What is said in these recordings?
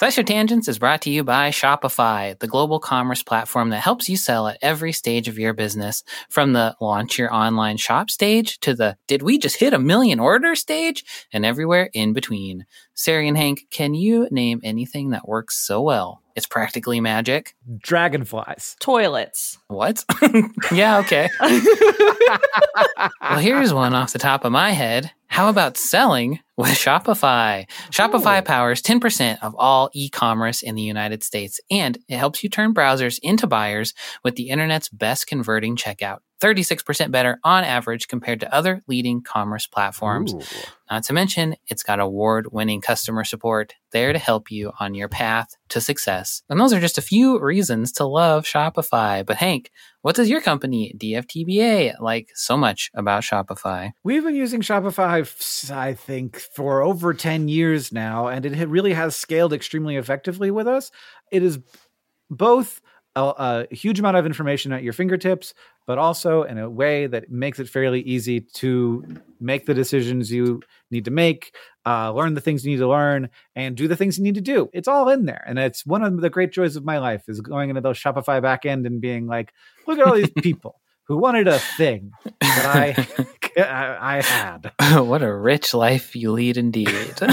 SciShow Tangents is brought to you by Shopify, the global commerce platform that helps you sell at every stage of your business, from the launch your online shop stage to the did we just hit 1 million orders stage, and everywhere in between. Sari and Hank, can you name anything that works so well it's practically magic? Dragonflies. Toilets. What? Yeah, okay. Well, here's one off the top of my head. How about selling with Shopify? Shopify powers 10% of all e-commerce in the United States, and it helps you turn browsers into buyers with the internet's best converting checkout. 36% better on average compared to other leading commerce platforms. Ooh. Not to mention, it's got award-winning customer support there to help you on your path to success. And those are just a few reasons to love Shopify. But Hank, what does your company, DFTBA, like so much about Shopify? We've been using Shopify, I think, for over 10 years now, and it really has scaled extremely effectively with us. It is both a huge amount of information at your fingertips, but also in a way that makes it fairly easy to make the decisions you need to make, learn the things you need to learn, and do the things you need to do. It's all in there. And it's one of the great joys of my life is going into those Shopify backend and being like, look at all these people who wanted a thing that I had. What a rich life you lead indeed.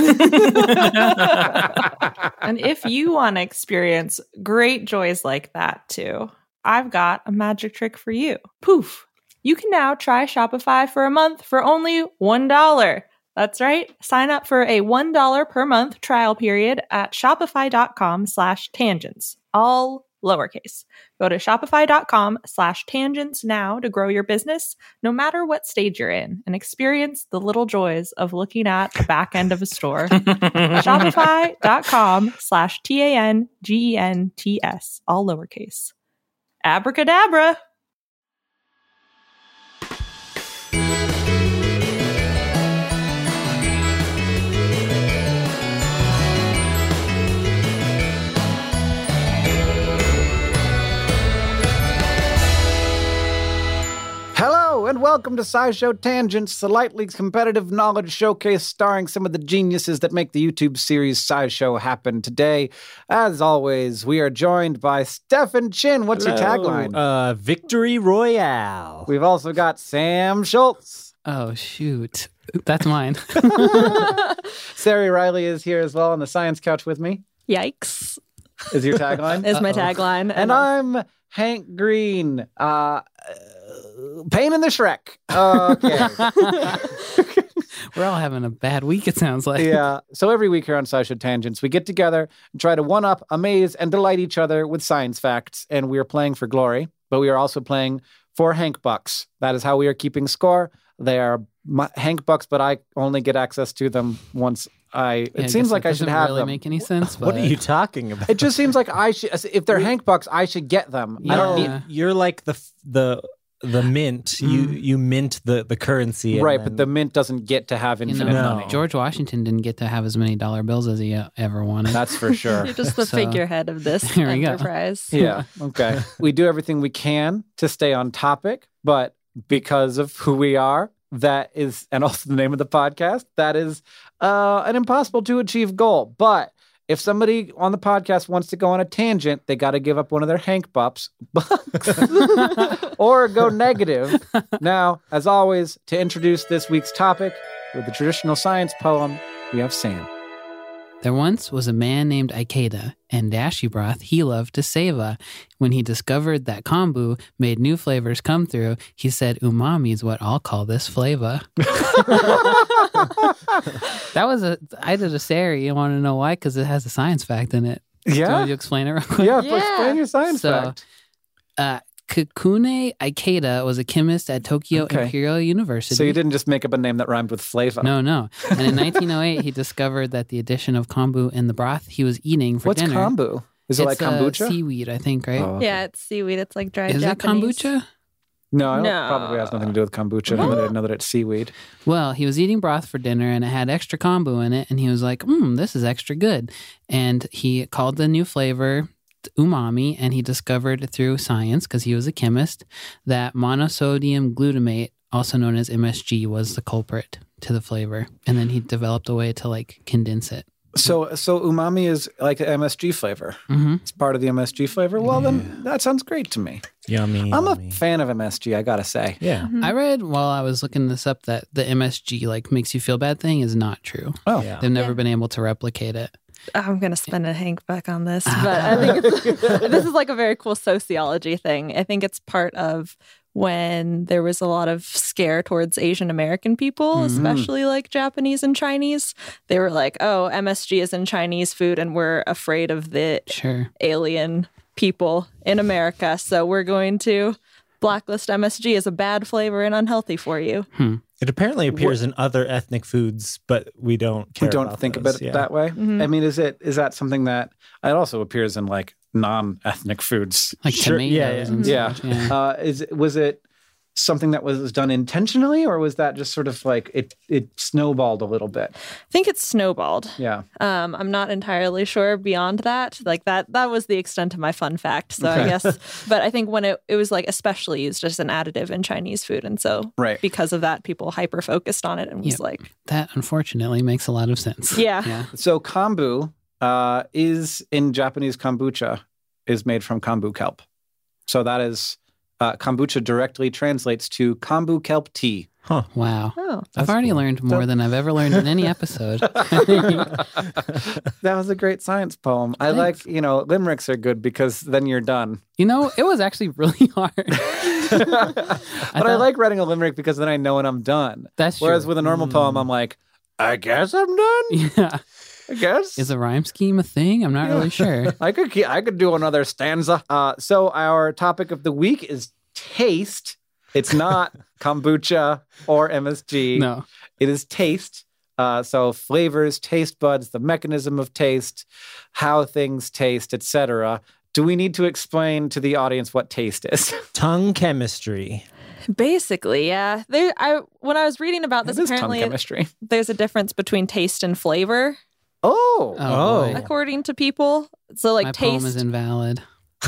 And if you want to experience great joys like that too, I've got a magic trick for you. Poof! You can now try Shopify for a month for only $1. That's right. Sign up for a $1 per month trial period at shopify.com/tangents. All lowercase. Go to shopify.com/tangents now to grow your business, no matter what stage you're in, and experience the little joys of looking at the back end of a store. Shopify.com/TANGENTS. All lowercase. Abracadabra. Hello, and welcome to SciShow Tangents, the lightly competitive knowledge showcase starring some of the geniuses that make the YouTube series SciShow happen. Today, as always, we are joined by Stefan Chin. What's your tagline? Victory Royale. We've also got Sam Schultz. Oh, shoot. That's mine. Sari Riley is here as well on the science couch with me. Yikes. Is your tagline? Is my tagline. And I'm Hank Green. Pain in the Shrek. Okay. We're all having a bad week, it sounds like. Yeah. So every week here on SciShow Tangents, we get together and try to one-up, amaze, and delight each other with science facts. And we are playing for glory, but we are also playing for Hank Bucks. That is how we are keeping score. They are Hank Bucks, but I only get access to them once it seems like I should have really them. Make any sense? But... What are you talking about? It just seems like I should. If they're Hank Bucks, I should get them. Yeah. I don't need. You're like the mint. You mint the currency, and Right, then... but the mint doesn't get to have infinite money. George Washington didn't get to have as many dollar bills as he ever wanted. That's for sure. You're just the figurehead of this There we go. enterprise. Yeah. Okay. We do everything we can to stay on topic, but because of who we are, that is, and also the name of the podcast, that is an impossible to achieve goal. But if somebody on the podcast wants to go on a tangent, they got to give up one of their Hank Bucks or go negative. Now, as always, to introduce this week's topic with the traditional science poem, we have Sam. There once was a man named Ikeda, and dashi broth he loved to save. When he discovered that kombu made new flavors come through, he said, umami is what I'll call this flavor. I did a Sari. You want to know why? Because it has a science fact in it. Do you Yeah. want to explain it real quick? Yeah. Explain your science fact. Kakune Ikeda was a chemist at Tokyo Imperial University. So you didn't just make up a name that rhymed with flavor. No. And in 1908, he discovered that the addition of kombu in the broth he was eating for What's dinner. kombu? Is it like kombucha? Seaweed, I think, right? Oh, okay. Yeah, it's seaweed. It's like dried Is Japanese. it kombucha? No, it No. probably has nothing to do with kombucha. I know that it's seaweed. Well, he was eating broth for dinner and it had extra kombu in it. And he was like, this is extra good. And he called the new flavor umami, and he discovered through science, because he was a chemist, that monosodium glutamate, also known as MSG, was the culprit to the flavor. And then he developed a way to condense it. So umami is like an MSG flavor. Mm-hmm. It's part of the MSG flavor. Well, then that sounds great to me. Yummy. I'm yummy. a fan of MSG, I gotta say. Yeah. I read while I was looking this up that the MSG like makes you feel bad thing is not true. Oh, Yeah. They've never been able to replicate it. I'm going to spend a Hank back on this, but I think this is like a very cool sociology thing. I think it's part of when there was a lot of scare towards Asian American people, especially like Japanese and Chinese. They were like, oh, MSG is in Chinese food and we're afraid of the Sure. alien people in America. So we're going to blacklist MSG as a bad flavor and unhealthy for you. It apparently appears in other ethnic foods, but we don't care We don't about think those. about it that way. I mean, is that something that it also appears in like non-ethnic foods? Like Sure, tomatoes yeah, and Yeah. such. Yeah. Was it something that was done intentionally, or was that just sort of like it snowballed a little bit? I think it's snowballed. Yeah. I'm not entirely sure beyond that. Like that was the extent of my fun fact. So Okay. I guess, but I think when it was like especially used as an additive in Chinese food. And so Right. because of that, people hyper focused on it and was Yep. like, That unfortunately makes a lot of sense. yeah. So kombu is in Japanese kombucha is made from kombu kelp. So that is kombucha directly translates to kombu kelp tea. Huh. Wow. Oh, I've already learned more than I've ever learned in any episode. That was a great science poem. I Thanks. like, limericks are good because then you're done. You know, it was actually really hard. But I like writing a limerick because then I know when I'm done. That's Whereas true. with a normal poem, I'm like, I guess I'm done. Yeah. I guess. Is a rhyme scheme a thing? I'm not really sure. I could do another stanza. So our topic of the week is taste. It's not kombucha or MSG. No. It is taste. So flavors, taste buds, the mechanism of taste, how things taste, etc. Do we need to explain to the audience what taste is? Tongue chemistry. basically, yeah. When I was reading about this, It is tongue apparently chemistry. there's a difference between taste and flavor, Oh. Oh, boy. according to people. So like My poem is taste. invalid.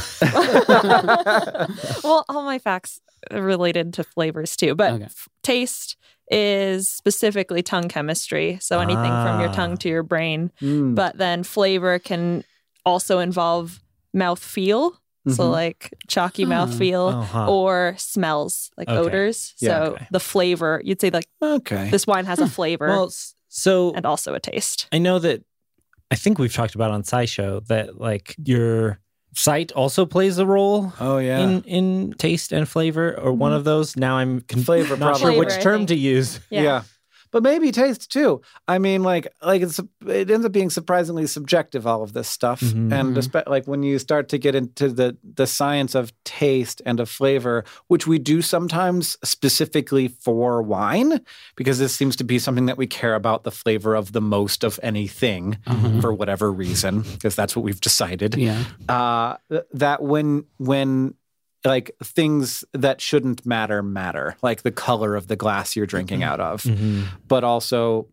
Well, all my facts are related to flavors too, but Okay. taste is specifically tongue chemistry. So anything from your Ah. tongue to your brain. Mm. But then flavor can also involve mouth feel. So Mhm. like chalky Huh. mouth feel Uh-huh. or smells, like Okay. odors. Yeah, So okay. the flavor, you'd say like Okay. this wine has a flavor Well, so and also a taste. I know that I think we've talked about on SciShow that like your sight also plays a role Oh yeah. in taste and flavor, or one of those. Now I'm Flavor, not sure probably. which Flavor, I term think. to use. Yeah. But maybe taste too. I mean, like it ends up being surprisingly subjective, all of this stuff. Mhm. And like when you start to get into the science of taste and of flavor, which we do sometimes specifically for wine, because this seems to be something that we care about the flavor of the most of anything for whatever reason, because that's what we've decided. Yeah. That when like things that shouldn't matter, like the color of the glass you're drinking out of, but also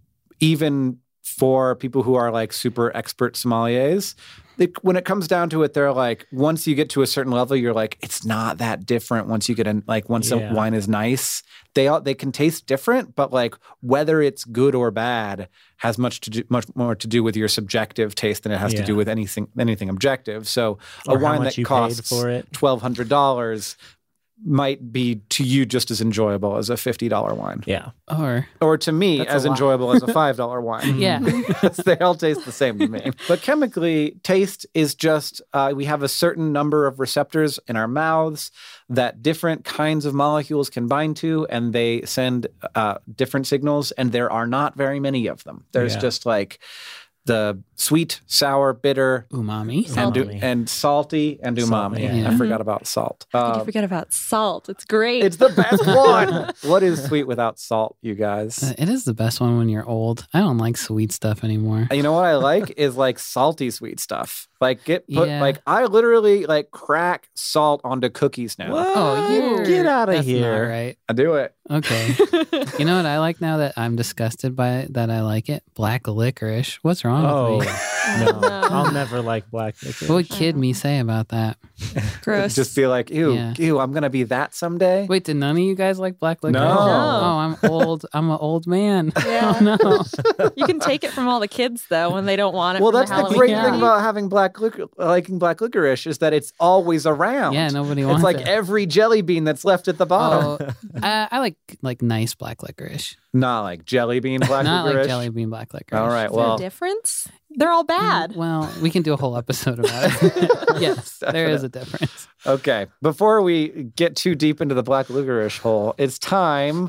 even for people who are like super expert sommeliers, when it comes down to it, they're like, once you get to a certain level, you're like, it's not that different. Once you get in, like once Yeah. a wine is nice, they can taste different, but like whether it's good or bad has much more to do with your subjective taste than it has to Yeah. do with anything objective. So Or a how wine much that you paid costs for it. $1,200 might be to you just as enjoyable as a $50 wine. Yeah. Or to me, That's as a lot. enjoyable as a $5 wine. Yeah. They all taste the same to me. But chemically, taste is just, we have a certain number of receptors in our mouths that different kinds of molecules can bind to, and they send different signals, and there are not very many of them. There's Yeah. just like the sweet, sour, bitter, Umami. Salty. and salty, and umami. Salty, yeah. I forgot about salt. Did you forget about salt? It's great. It's the best one. What is sweet without salt, you guys? It is the best one when you're old. I don't like sweet stuff anymore. You know what I like is like salty sweet stuff. Like Yeah. like I literally like crack salt onto cookies now. Oh, you're Get out of that's here. Not right. I do it. Okay. You know what I like now that I'm disgusted by it, that I like it? Black licorice. What's wrong Oh, with me? no. No. I'll never like black licorice. What would kid me say about that? Gross. Just be like, ew, Yeah. ew, I'm gonna be that someday. Wait, did none of you guys like black licorice? No. Oh, I'm old. I'm an old man. Yeah. Oh, no. You can take it from all the kids though when they don't want it. Well, from that's the Halloween great Yeah. thing candy. about having liking black licorice is that it's always around. Yeah, nobody It's wants like it. every jelly bean that's left at the bottom. Oh, I like nice black licorice, Not like jelly bean black not licorice. like jelly bean black licorice. All right, Is there a well, difference? They're all bad. Well, we can do a whole episode about it. Yes, there is a difference. okay. Before we get too deep into the black licorice hole, it's time.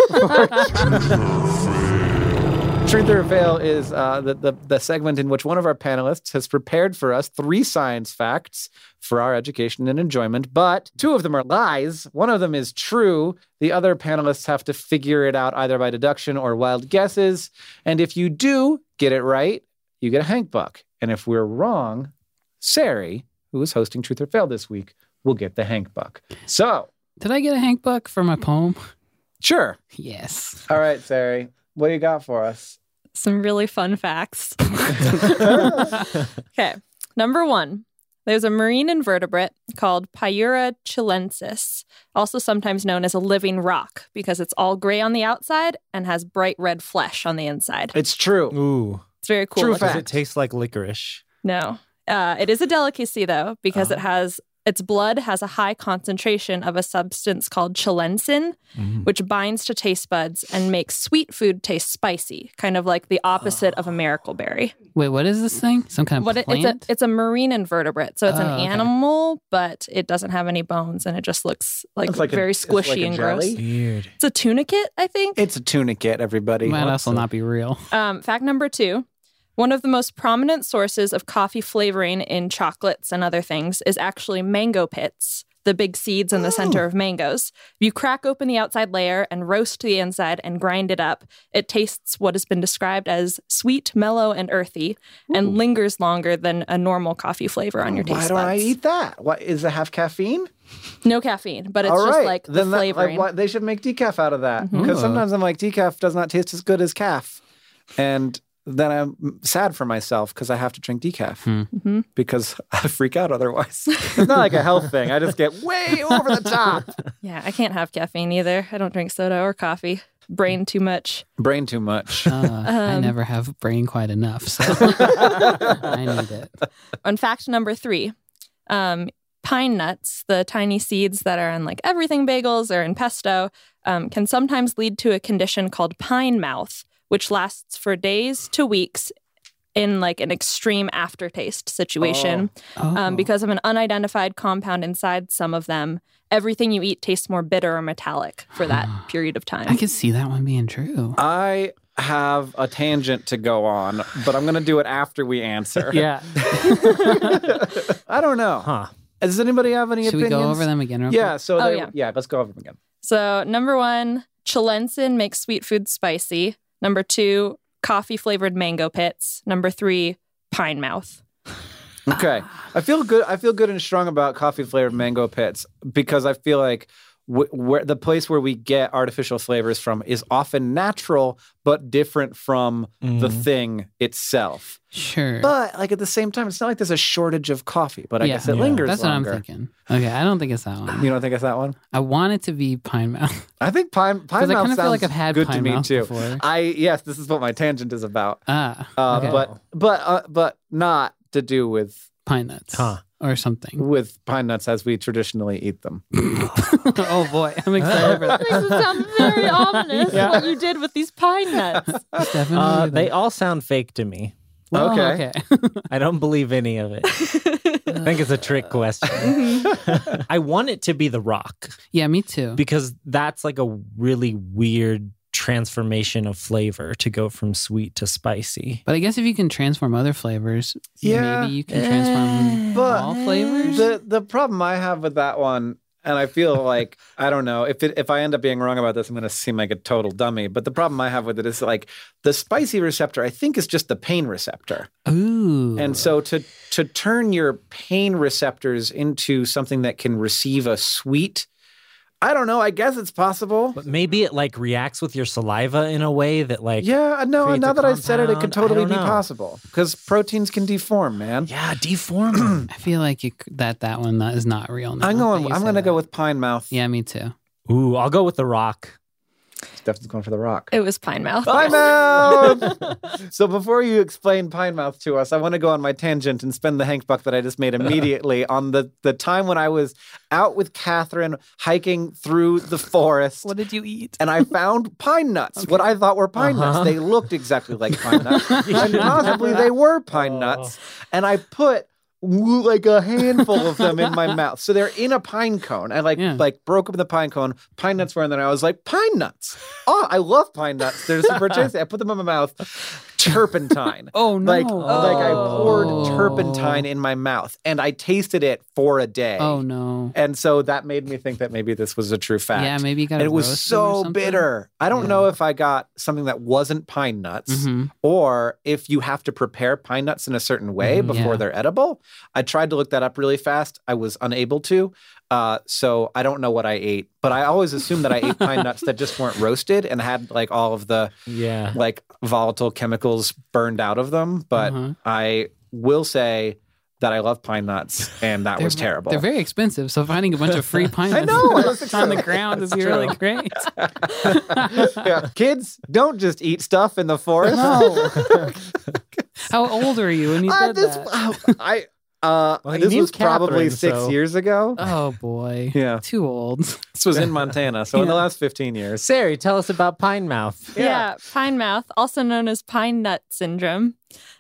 Truth or Fail is the segment in which one of our panelists has prepared for us 3 science facts for our education and enjoyment, but 2 of them are lies. One of them is true. The other panelists have to figure it out either by deduction or wild guesses. And if you do get it right, you get a Hank Buck. And if we're wrong, Sari, who is hosting Truth or Fail this week, will get the Hank Buck. So, Did I get a Hank Buck for my poem? sure. Yes. All right, Sari, what do you got for us? Some really fun facts. Okay. Number 1. There's a marine invertebrate called Pyura chilensis, also sometimes known as a living rock because it's all gray on the outside and has bright red flesh on the inside. It's true. Ooh. It's very cool. True looking. Does fact. it taste like licorice? No. It is a delicacy, though, because its blood has a high concentration of a substance called chilensin, which binds to taste buds and makes sweet food taste spicy, kind of like the opposite of a miracle-berry. Wait, what is this thing? Some kind of plant? It's a marine invertebrate, so it's Oh, an okay. animal, but it doesn't have any bones, and it just looks like It's like very it's squishy like a and jelly? gross. Weird. It's a tunicate, I think. It's a tunicate, everybody. Might What's also the- not be real. Fact number 2. One of the most prominent sources of coffee flavoring in chocolates and other things is actually mango pits, the big seeds in the center of mangoes. If you crack open the outside layer and roast the inside and grind it up, it tastes what has been described as sweet, mellow, and earthy, and lingers longer than a normal coffee flavor on your Why taste don't I buds. eat that? What is it? Have caffeine? No caffeine, but it's All just right. like the then flavoring. they should make decaf out of that because Mhm. sometimes I'm like decaf does not taste as good as calf, and then I'm sad for myself because I have to drink decaf because I freak out otherwise. It's not like a health thing. I just get way over the top. Yeah, I can't have caffeine either. I don't drink soda or coffee. Brain too much. Brain too much. I never have brain quite enough, so I need it. On fact number 3, pine nuts, the tiny seeds that are in like everything bagels or in pesto, can sometimes lead to a condition called pine mouth, which lasts for days to weeks in like an extreme aftertaste situation. Oh. Because of an unidentified compound inside some of them, everything you eat tastes more bitter or metallic for that period of time. I could see that one being true. I have a tangent to go on, but I'm going to do it after we answer. Yeah. I don't know. Huh. Does anybody have any Should we opinions? go over them again real Yeah. quick? So Oh, they- yeah. let's go over them again. So, number 1, chilensin makes sweet food spicy. Number 2, coffee flavored mango pits. Number 3, pine mouth. Okay. I feel good. I feel good and strong about coffee flavored mango pits because I feel like where the place where we get artificial flavors from is often natural but different from the thing itself. Sure. But like at the same time, it's not like there's a shortage of coffee, but I Yeah. guess it Yeah. lingers That's longer. what I'm thinking. Okay, I don't think it's that one. You don't think it's that one? I want it to be pine mouth. I think pine Because I mouth kind of feel like sounds I've had good to pine me mouth too. before. Yes, this is what my tangent is about. Okay. But not to do with Pine nuts. Huh. Or something. with pine nuts as we traditionally eat them. Oh boy, I'm excited for that. This sounds very ominous, Yeah. what you did with these pine nuts. It's definitely They all sound fake to me. Well, Okay. I don't believe any of it. I think it's a trick question. I want it to be the rock Yeah, me too. because that's like a really weird transformation of flavor to go from sweet to spicy. But I guess if you can transform other flavors, Yeah. maybe you can transform But all flavors. The problem I have with that one And I feel like, I don't know, if I end up being wrong about this, I'm going to seem like a total dummy. But the problem I have with it is like the spicy receptor, I think, is just the pain receptor. Ooh. And so to turn your pain receptors into something that can receive a sweet, I don't know, I guess it's possible. But maybe it like reacts with your saliva in a way that like Yeah, no, creates now a that I said it, it could compound. totally I be don't know. possible. Because proteins can deform, man. Yeah, deform. I feel like that one is not real. Now I'm that you going say to go that. with pine mouth. Yeah, me too. Ooh, I'll go with the Rock. Stephanie's going for the rock. It was Pine Mouth. Pine Mouth! So before you explain Pine Mouth to us, I want to go on my tangent and spend the Hank Buck that I just made immediately on the time when I was out with Catherine hiking through the forest. What did you eat? And I found pine nuts, what I thought were pine nuts. They looked exactly like pine nuts. And possibly they were pine nuts. And I put like a handful of them in my mouth. So they're in a pine cone. I like broke open the pine cone. Pine nuts were in there. And I was like, pine nuts. Oh, I love pine nuts. They're super tasty. I put them in my mouth. Turpentine. Oh, no. Like I poured turpentine in my mouth and I tasted it for a day. Oh, no. And so that made me think that maybe this was a true fact. Yeah, maybe you got And it was roast them or so something. bitter. I don't know if I got something that wasn't pine nuts Mhm. or if you have to prepare pine nuts in a certain way before yeah. they're edible. I tried to look that up really fast. I was unable to. So I don't know what I ate, but I always assumed that I ate pine nuts that just weren't roasted and had like all of the Yeah. like volatile chemicals burned out of them. But I will say that I love pine nuts and that was terrible. They're very expensive, so finding a bunch of free pine I nuts know, I don't think on so. the ground is really great. Yeah. Kids, don't just eat stuff in the forest. How old are you when you did that? Well, he this knew was probably Catherine, 6 so- years ago. Oh boy. Yeah. Too old. This was in Montana, so in the last 15 years. Sari, tell us about Pine Mouth. Yeah, Pine Mouth, also known as Pine Nut Syndrome.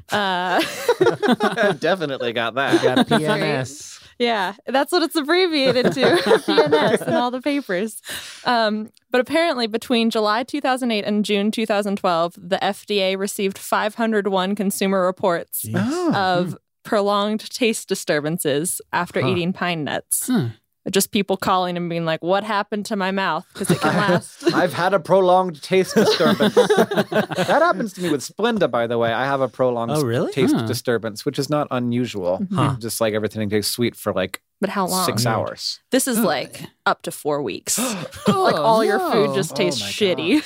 Definitely got that. Got PNS. Yeah, that's what it's abbreviated to, PNS in all the papers. But apparently between July 2008 and June 2012, the FDA received 501 consumer reports of prolonged taste disturbances after eating pine nuts. Just people calling and being like, what happened to my mouth? Because it can last. I've had a prolonged taste disturbance. That happens to me with Splenda, by the way. I have a prolonged Oh, really? taste disturbance, which is not unusual. Just like everything tastes sweet for like But how long? 6 hours. This is like up to 4 weeks. Like all your food just tastes shitty.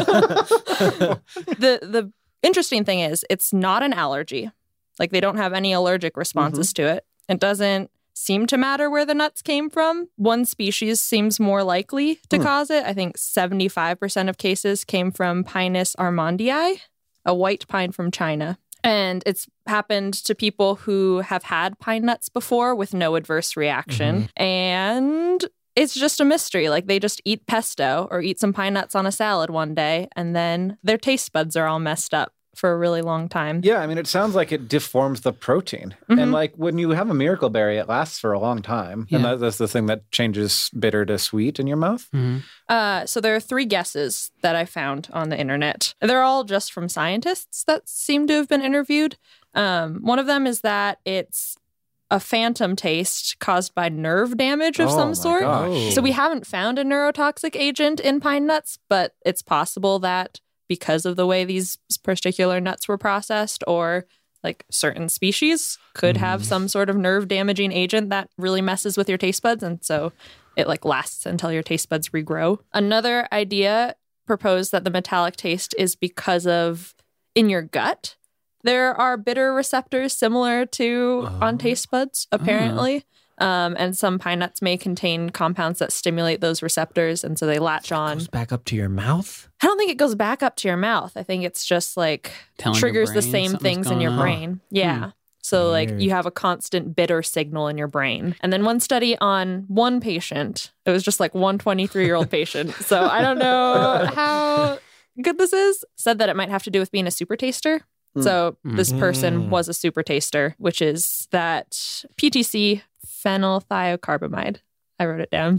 The interesting thing is it's not an allergy. Like they don't have any allergic responses to it. It doesn't seem to matter where the nuts came from. One species seems more likely to cause it. I think 75% of cases came from Pinus armandii, a white pine from China. And it's happened to people who have had pine nuts before with no adverse reaction. And it's just a mystery. Like they just eat pesto or eat some pine nuts on a salad one day, and then their taste buds are all messed up for a really long time. Yeah, I mean, it sounds like it deforms the protein. And like when you have a miracle berry, it lasts for a long time. Yeah. And that's the thing that changes bitter to sweet in your mouth. So there are 3 guesses that I found on the internet. They're all just from scientists that seem to have been interviewed. One of them is that it's a phantom taste caused by nerve damage of Oh some my sort. gosh. So we haven't found a neurotoxic agent in pine nuts, but it's possible that because of the way these particular nuts were processed, or like certain species could have some sort of nerve damaging agent that really messes with your taste buds. And so it like lasts until your taste buds regrow. Another idea proposed that the metallic taste is because of in your gut, there are bitter receptors similar to on taste buds, apparently. And some pine nuts may contain compounds that stimulate those receptors, and so they latch on. Goes back up to your mouth? I don't think it goes back up to your mouth. I think it's just like Telling your triggers the brain same something's things in going your on. brain. Yeah. So like Weird. you have a constant bitter signal in your brain. And then one study on one patient, it was just like one 23-year-old patient. So I don't know how good this is, said that it might have to do with being a super taster. So this person was a super taster, which is that PTC, phenylthiocarbamide, I wrote it down,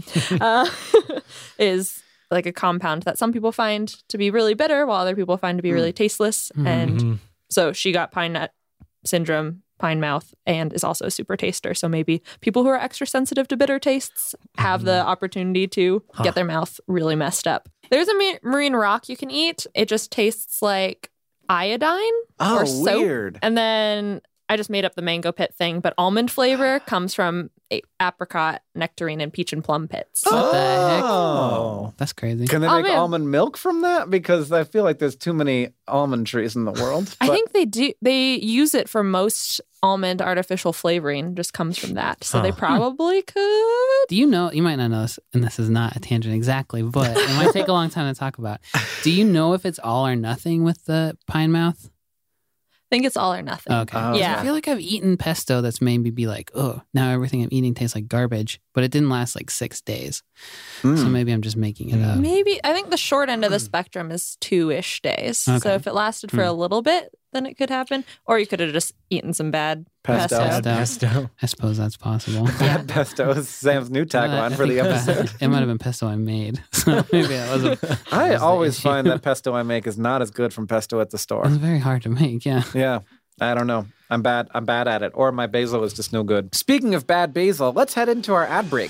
is like a compound that some people find to be really bitter while other people find to be really tasteless. And so she got pine nut syndrome pine mouth and is also a super taster. So maybe people who are extra sensitive to bitter tastes have the opportunity to get their mouth really messed up. There's a marine rock you can eat. It just tastes like iodine or soap. Weird. And then I just made up the mango pit thing, but almond flavor comes from apricot, nectarine, and peach and plum pits. What the heck? Oh. That's crazy. Can they make man. almond milk from that? Because I feel like there's too many almond trees in the world. I think they do. They use it for most almond artificial flavoring. Just comes from that, so they probably could. Do you know, you might not know this, and this is not a tangent exactly, but it might take a long time to talk about. Do you know if it's all or nothing with the pine mouth? I think it's all or nothing. Okay. Yeah. I feel like I've eaten pesto that's made me be like, oh, now everything I'm eating tastes like garbage, but it didn't last like 6 days. So maybe I'm just making it up. Maybe I think the short end of the spectrum is 2-ish days. Okay. So if it lasted for a little bit, then it could happen. Or you could have just eaten some bad Pesto. pesto. I suppose that's possible. Bad pesto is Sam's new tagline for the episode. It might have been pesto I made. So maybe that was I was the always issue. find that pesto I make is not as good from pesto at the store. It's very hard to make, yeah. Yeah. I don't know. I'm bad at it. Or my basil is just no good. Speaking of bad basil, let's head into our ad break.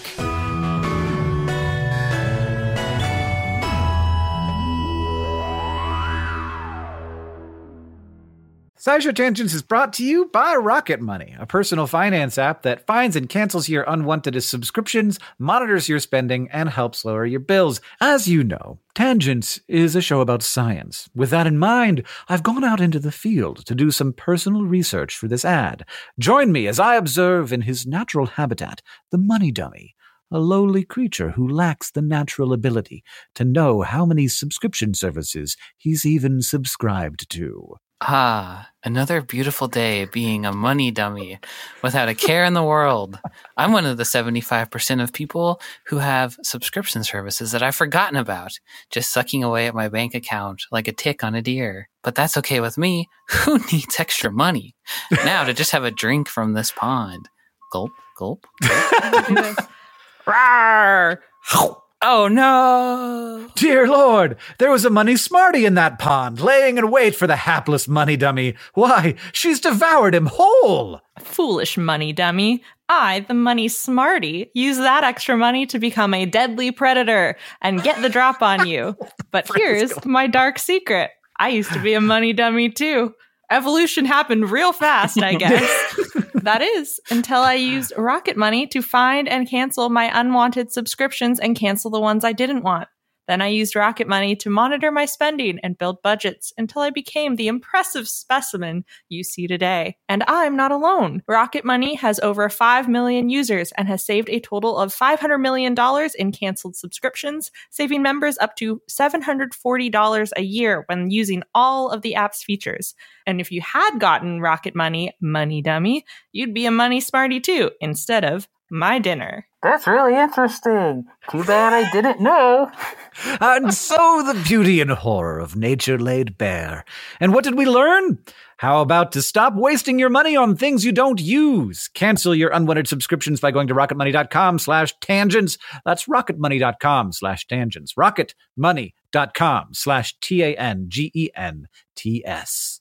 SciShow Tangents is brought to you by Rocket Money, a personal finance app that finds and cancels your unwanted subscriptions, monitors your spending, and helps lower your bills. As you know, Tangents is a show about science. With that in mind, I've gone out into the field to do some personal research for this ad. Join me as I observe in his natural habitat the money dummy, a lowly creature who lacks the natural ability to know how many subscription services he's even subscribed to. Ah, another beautiful day being a money dummy without a care in the world. I'm one of the 75% of people who have subscription services that I've forgotten about, just sucking away at my bank account like a tick on a deer. But that's okay with me. Who needs extra money? Now to just have a drink from this pond. Gulp, gulp. Rawr! Oh no! Dear Lord, there was a money smarty in that pond, laying in wait for the hapless money dummy. Why, she's devoured him whole! Foolish money dummy. I, the money smarty, use that extra money to become a deadly predator and get the drop on you. But here's my dark secret. I used to be a money dummy too. Evolution happened real fast, I guess. That is, until I used Rocket Money to find and cancel my unwanted subscriptions and cancel the ones I didn't want. Then I used Rocket Money to monitor my spending and build budgets until I became the impressive specimen you see today. And I'm not alone. Rocket Money has over 5 million users and has saved a total of $500 million in canceled subscriptions, saving members up to $740 a year when using all of the app's features. And if you had gotten Rocket Money, Money Dummy, you'd be a money smarty too, instead of my dinner. That's really interesting. Too bad I didn't know. And so the beauty and horror of nature laid bare. And what did we learn? How about to stop wasting your money on things you don't use? Cancel your unwanted subscriptions by going to rocketmoney.com/tangents. That's rocketmoney.com/tangents. rocketmoney.com/tangents.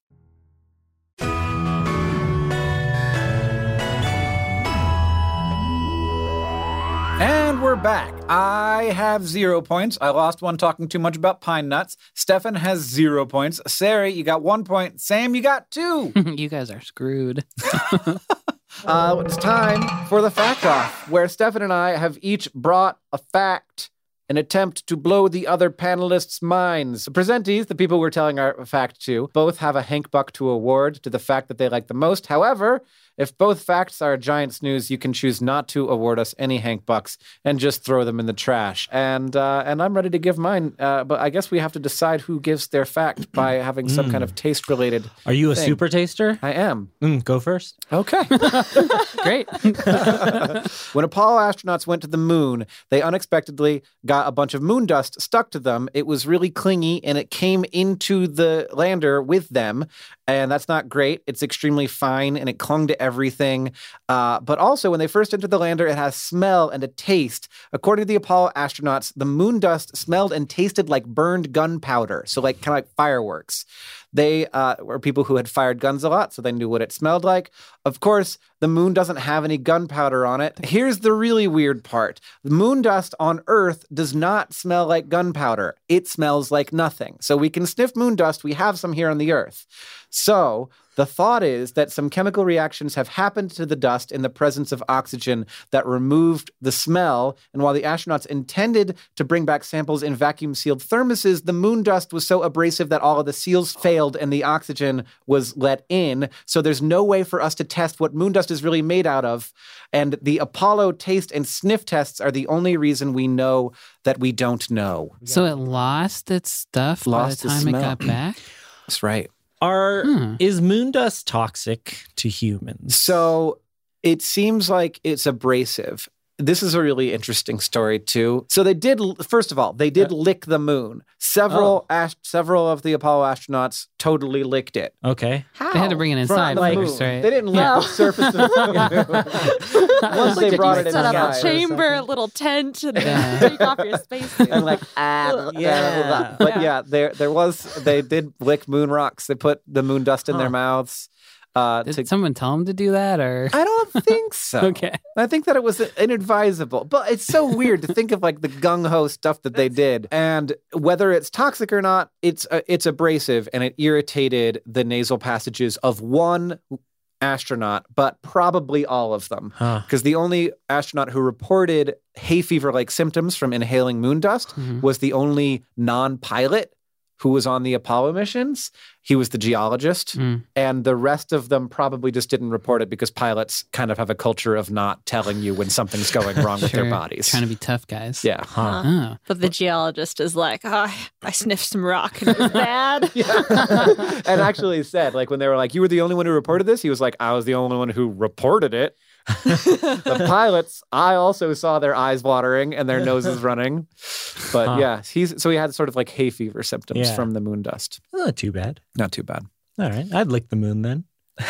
And we're back. I have 0 points. I lost one talking too much about pine nuts. Stefan has 0 points. Sari, you got 1 point. Sam, you got 2. You guys are screwed. It's time for the fact off, where Stefan and I have each brought a fact, an attempt to blow the other panelists' minds. The presentees, the people we're telling our fact to, both have a Hank Buck to award to the fact that they like the most. However, if both facts are a giant snooze, you can choose not to award us any Hank Bucks and just throw them in the trash. And I'm ready to give mine, but I guess we have to decide who gives their fact by having some kind of taste-related Are you a thing. super taster? I am. Go first. Okay. Great. When Apollo astronauts went to the moon, they unexpectedly got a bunch of moon dust stuck to them. It was really clingy, and it came into the lander with them. And that's not great. It's extremely fine, and it clung to everything. But also, when they first entered the lander, it has smell and a taste. According to the Apollo astronauts, the moon dust smelled and tasted like burned gunpowder, so like kind of like fireworks. They were people who had fired guns a lot, so they knew what it smelled like. Of course, the moon doesn't have any gunpowder on it. Here's the really weird part. The moon dust on Earth does not smell like gunpowder. It smells like nothing. So we can sniff moon dust. We have some here on the Earth. So the thought is that some chemical reactions have happened to the dust in the presence of oxygen that removed the smell. And while the astronauts intended to bring back samples in vacuum-sealed thermoses, the moon dust was so abrasive that all of the seals failed and the oxygen was let in. So there's no way for us to test what moon dust is really made out of. And the Apollo taste and sniff tests are the only reason we know that we don't know. So it lost its stuff Lost by the its time it smell. got back? That's right. Is moon dust toxic to humans? So it seems like it's abrasive. This is a really interesting story, too. So they did, first of all, they did lick the moon. Several of the Apollo astronauts totally licked it. Okay. How? They had to bring it inside From the first, moon. right? They didn't lick the surface of the moon. Once they brought it set up inside. a chamber, a little tent, and Yeah. take off your spacesuit. And like, Yeah. But yeah, they did lick moon rocks. They put the moon dust in their mouths. Did someone tell him to do that, or? I don't think so. Okay. I think that it was inadvisable. But it's so weird to think of like the gung-ho stuff that they did. And whether it's toxic or not, it's abrasive and it irritated the nasal passages of one astronaut, but probably all of them. Because the only astronaut who reported hay fever-like symptoms from inhaling moon dust was the only non-pilot who was on the Apollo missions. He was the geologist. And the rest of them probably just didn't report it because pilots kind of have a culture of not telling you when something's going wrong with their Sure. bodies. Trying to be tough guys. Yeah. Oh. But the geologist is like, oh, I sniffed some rock and it was bad. And actually said, like, when they were like, you were the only one who reported this, he was like, I was the only one who reported it. The pilots, I also saw their eyes watering and their noses running. But yeah, he had sort of like hay fever symptoms from the moon dust. Not too bad. Not too bad. All right. I'd lick the moon then.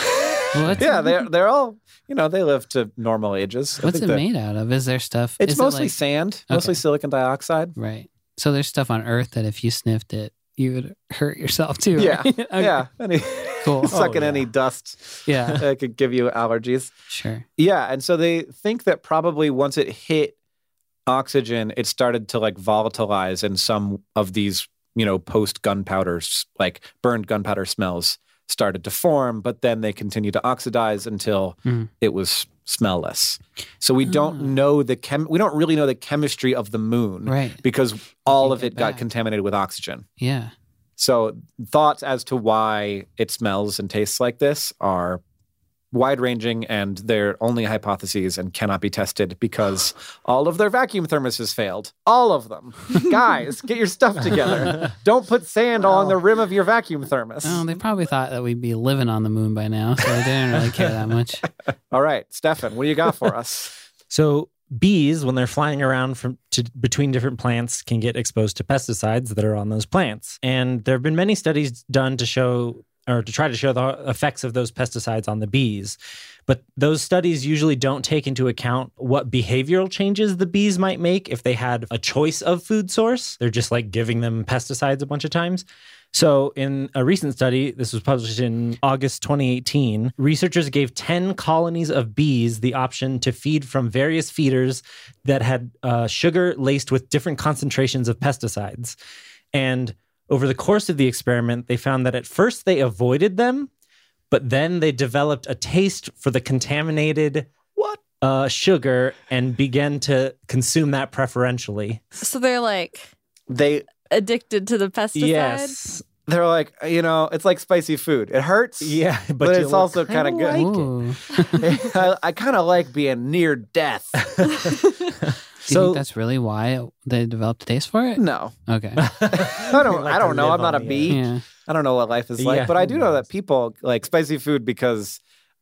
Yeah, they're all, they live to normal ages. What's it made out of? Is there stuff? It's is it mostly like- sand, mostly silicon dioxide. Right. So there's stuff on Earth that if you sniffed it, you would hurt yourself too. Yeah, right? Okay. yeah. Cool. Sucking any dust Yeah. that could give you allergies. Sure. Yeah, and so they think that probably once it hit oxygen, it started to like volatilize, and some of these, post gunpowder, like burned gunpowder smells started to form, but then they continued to oxidize until it was smellless. So we don't know we don't really know the chemistry of the moon, Right. Because all of get it got back. contaminated with oxygen. Yeah. So thoughts as to why it smells and tastes like this are wide-ranging, and they're only hypotheses and cannot be tested because all of their vacuum thermoses failed. All of them. Guys, get your stuff together. Don't put sand along the rim of your vacuum thermos. Oh, they probably thought that we'd be living on the moon by now, so they didn't really care that much. All right, Stefan, what do you got for us? So bees, when they're flying around between different plants, can get exposed to pesticides that are on those plants. And there have been many studies done to try to show the effects of those pesticides on the bees. But those studies usually don't take into account what behavioral changes the bees might make if they had a choice of food source. They're just like giving them pesticides a bunch of times. So in a recent study, this was published in August 2018, researchers gave 10 colonies of bees the option to feed from various feeders that had sugar laced with different concentrations of pesticides. And over the course of the experiment, they found that at first they avoided them, but then they developed a taste for the contaminated sugar and began to consume that preferentially. So they're like They addicted to the pesticide. Yes. They're like, it's like spicy food. It hurts. Yeah, but it's also kind of good. Ooh. I kind of like being near death. Do you think that's really why they developed a taste for it? No. Okay. I don't know. I'm not a bee. Yeah. I don't know what life is like, Yeah, but I who do know that knows? people like spicy food because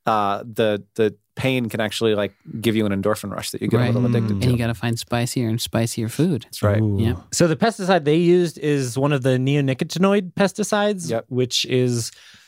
the pain can actually like give you an endorphin rush that you get a little addicted And to. you got to find spicier and spicier food. That's right. Ooh. Yep. So the pesticide they used is one of the neonicotinoid pesticides, Yep. which is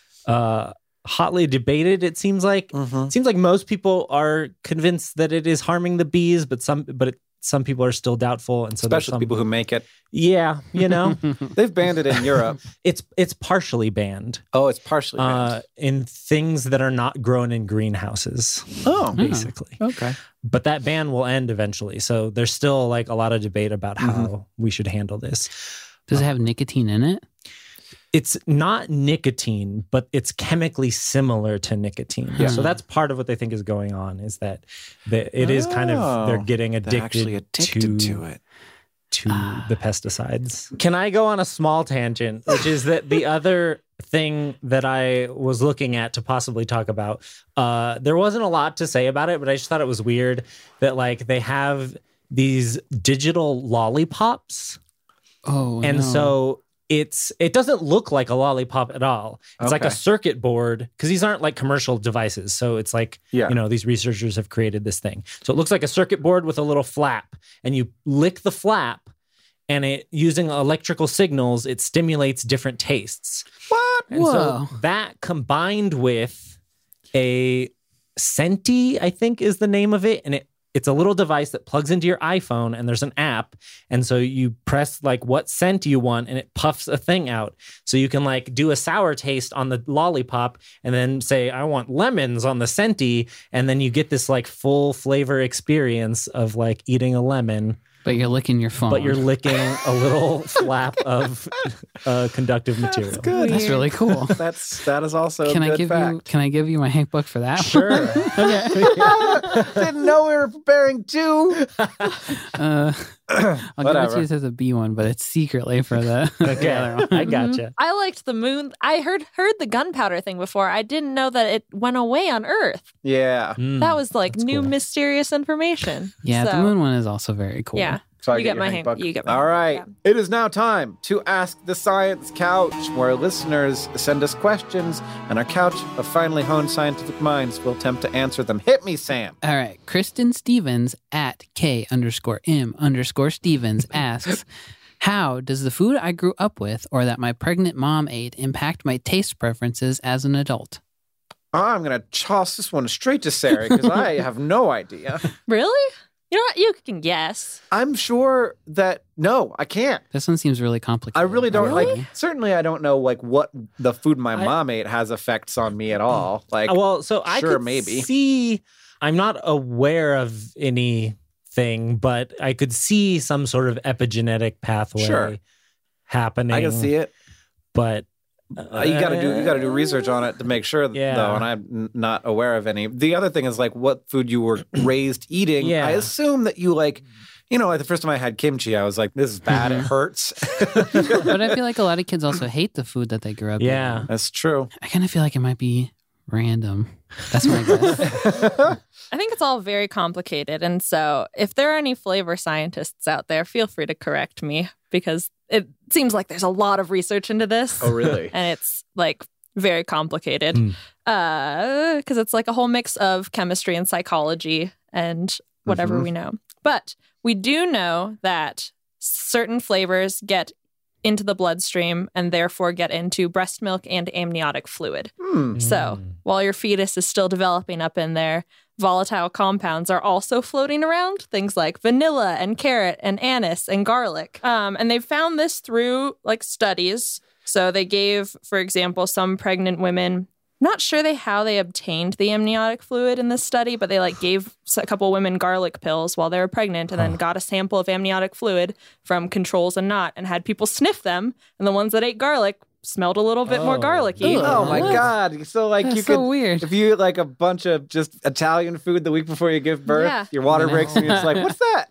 hotly debated. It seems like Mhm. most people are convinced that it is harming the bees, but it some people are still doubtful, and so there's Especially some people who make it. Yeah, you know, They've banned it in Europe. it's partially banned Oh, it's partially banned. in things that are not grown in greenhouses, basically. Okay. But that ban will end eventually. So there's still like a lot of debate about how we should handle this. Does it have nicotine in it? It's not nicotine, but it's chemically similar to nicotine. Yeah. So that's part of what they think is going on, is that it is kind of, they're getting They're addicted, actually addicted to it. to the pesticides. Can I go on a small tangent, which is that the other thing that I was looking at to possibly talk about, there wasn't a lot to say about it, but I just thought it was weird that like they have these digital lollipops. Oh, And no. so it doesn't look like a lollipop at all. It's like a Okay. circuit board, because these aren't like commercial devices. So it's like, Yeah. you know, these researchers have created this thing. So it looks like a circuit board with a little flap, and you lick the flap, and it, using electrical signals, it stimulates different tastes. What? And Whoa. so that combined with a Senti, I think is the name of it, and it's a little device that plugs into your iPhone, and there's an app. And so you press like what scent you want, and it puffs a thing out. So you can like do a sour taste on the lollipop and then say, I want lemons on the Senti. And then you get this like full flavor experience of like eating a lemon, But you're licking your phone. but you're licking a little flap of conductive material. Good. That's really cool. That is also Can a I good give fact. you? Can I give you my handbook for that? Sure. Didn't know we were preparing two. I'll give it Whatever. to you to the B one, but it's secretly for the, the Okay, other one. I gotcha. I liked the moon. I heard the gunpowder thing before. I didn't know that it went away on Earth. Yeah. That was like that's new cool. mysterious information. Yeah, the So, moon one is also very cool. Yeah. So I You get your my handbook? hand- you get my All right. handbook, It is now time to Ask the Science Couch, where listeners send us questions, and our couch of finely honed scientific minds will attempt to answer them. Hit me, Sam. All right. Kristen Stevens at K_M_Stevens asks, how does the food I grew up with or that my pregnant mom ate impact my taste preferences as an adult? I'm going to toss this one straight to Sarah because I have no idea. Really? You know what? You can guess. I'm sure that, no, I can't. This one seems really complicated. I really don't Really? like. Certainly, I don't know like what the food my mom ate has effects on me at all. Like, Well, so I sure, could maybe. see. I'm not aware of anything, but I could see some sort of epigenetic pathway Sure. happening. I can see it. but You got to do research on it to make sure, Yeah. though. And I'm not aware of any. The other thing is like what food you were raised eating. Yeah. I assume that you like. You know, like the first time I had kimchi, I was like, "This is bad. It hurts." But I feel like a lot of kids also hate the food that they grew up Yeah. eating. That's true. I kind of feel like it might be random. That's my guess. I think it's all very complicated. And so if there are any flavor scientists out there, feel free to correct me because it seems like there's a lot of research into this. Oh, really? And it's like very complicated Hmm. because it's like a whole mix of chemistry and psychology and whatever Mhm. we know. But we do know that certain flavors get into the bloodstream and therefore get into breast milk and amniotic fluid. So while your fetus is still developing up in there, volatile compounds are also floating around, things like vanilla and carrot and anise and garlic. And they found this through like studies. So they gave, for example, some pregnant women, not sure how they obtained the amniotic fluid in this study, but they like gave a couple women garlic pills while they were pregnant and then got a sample of amniotic fluid from controls and not and had people sniff them. And the ones that ate garlic smelled a little bit more garlicky. Oh my What? God! So like That's you so could, weird. if you eat like a bunch of just Italian food the week before you give birth, Yeah. your water No. breaks and you're just like, "What's that?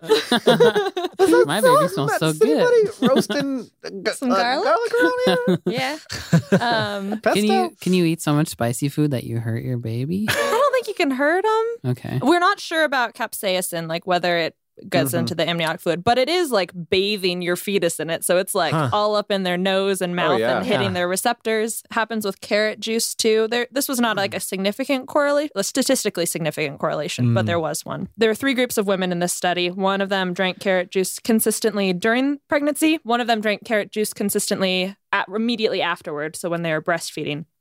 My baby smells so Is anybody roasting Some garlic? around here? Yeah. Pesto? Can you eat so much spicy food that you hurt your baby? I don't think you can hurt them. Okay. We're not sure about capsaicin, like whether it gets into the amniotic fluid, but it is like bathing your fetus in it. So it's like all up in their nose and mouth yeah. and hitting Yeah. their receptors. Happens with carrot juice too. This was not like a significant correlation, a statistically significant correlation, but there was one. There were 3 groups of women in this study. One of them drank carrot juice consistently during pregnancy. One of them drank carrot juice consistently immediately afterward, so when they were breastfeeding.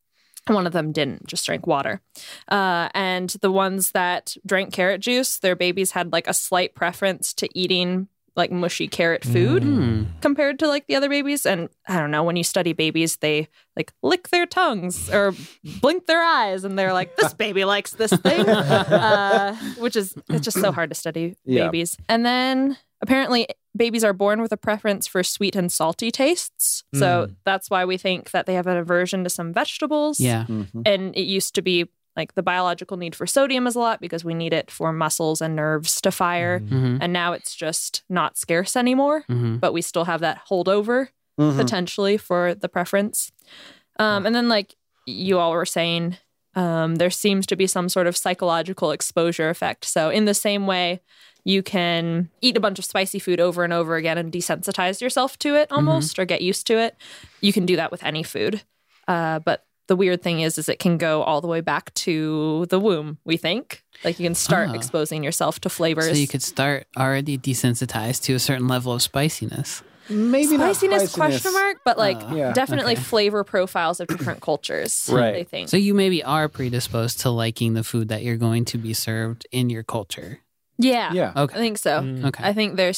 One of them didn't, just drank water. And the ones that drank carrot juice, their babies had like a slight preference to eating like mushy carrot food compared to like the other babies. And I don't know, when you study babies, they like lick their tongues or blink their eyes and they're like, this baby likes this thing, which is, it's just so hard to study babies. And then apparently babies are born with a preference for sweet and salty tastes. So that's why we think that they have an aversion to some vegetables. Yeah. And it used to be like the biological need for sodium is a lot because we need it for muscles and nerves to fire. And now it's just not scarce anymore, but we still have that holdover potentially for the preference. And then like you all were saying, there seems to be some sort of psychological exposure effect. So in the same way, you can eat a bunch of spicy food over and over again and desensitize yourself to it almost or get used to it. You can do that with any food. But the weird thing is it can go all the way back to the womb, we think. Like you can start exposing yourself to flavors. So you could start already desensitized to a certain level of spiciness. Maybe spiciness, not question mark, but like definitely okay. flavor profiles of different cultures. Right. They think. So you maybe are predisposed to liking the food that you're going to be served in your culture. Yeah. Yeah. Okay. I think so. Okay. I think there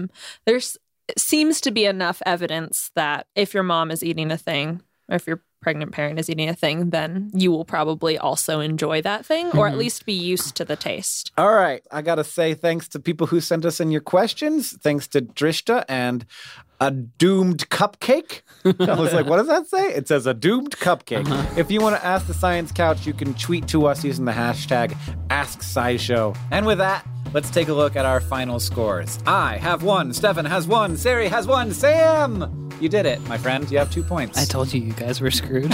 seems to be enough evidence that if your mom is eating a thing, or if your pregnant parent is eating a thing, then you will probably also enjoy that thing, or at least be used to the taste. All right. I got to say thanks to people who sent us in your questions. Thanks to Drishta and a doomed cupcake. I was like, what does that say? It says a doomed cupcake. If you want to ask the Science Couch, you can tweet to us using the hashtag AskSciShow. And with that, let's take a look at our final scores. I have 1, Stefan has 1, Sari has 1, Sam! You did it, my friend. You have 2 points. I told you guys were screwed.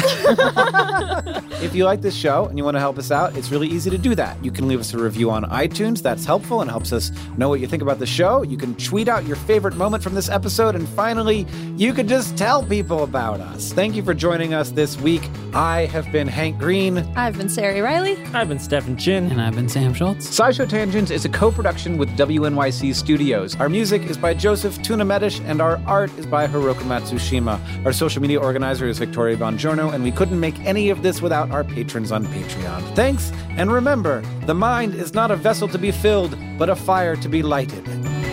If you like this show and you want to help us out, it's really easy to do that. You can leave us a review on iTunes. That's helpful and helps us know what you think about the show. You can tweet out your favorite moment from this episode. And finally, you can just tell people about us. Thank you for joining us this week. I have been Hank Green. I've been Sari Riley. I've been Stefan Chin. And I've been Sam Schultz. SciShow Tangents is a co-production with WNYC Studios. Our music is by Joseph Tuna Medish, and our art is by Hiroka Matsushima. Our social media organizer is Victoria Bongiorno, and we couldn't make any of this without our patrons on Patreon. Thanks, and remember, the mind is not a vessel to be filled, but a fire to be lighted.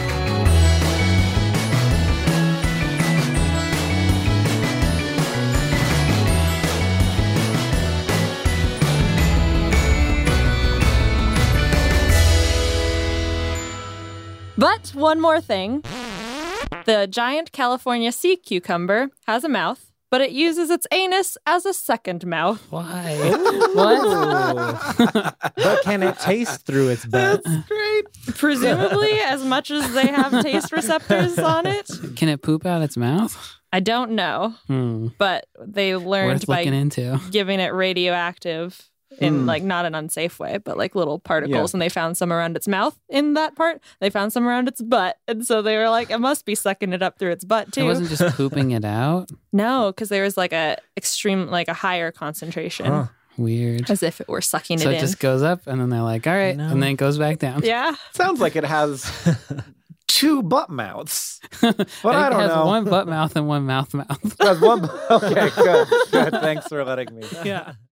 But one more thing. The giant California sea cucumber has a mouth, but it uses its anus as a second mouth. Why? What? But can it taste through its butt? Great. Presumably, as much as they have taste receptors on it. Can it poop out its mouth? I don't know, but they learned Worth by looking into. giving it radioactive in like not an unsafe way, but like little particles. And they found some around its mouth in that part. They found some around its butt. And so they were like, it must be sucking it up through its butt too. It wasn't just pooping it out? No, because there was like a higher concentration. Weird. As if it were sucking So it it in. just goes up and then they're like, all right. And then it goes back down. Yeah. Sounds like it has 2 butt mouths. But I don't It has know. one butt mouth and one mouth mouth. It has one. Okay, good. Thanks for letting me. Yeah.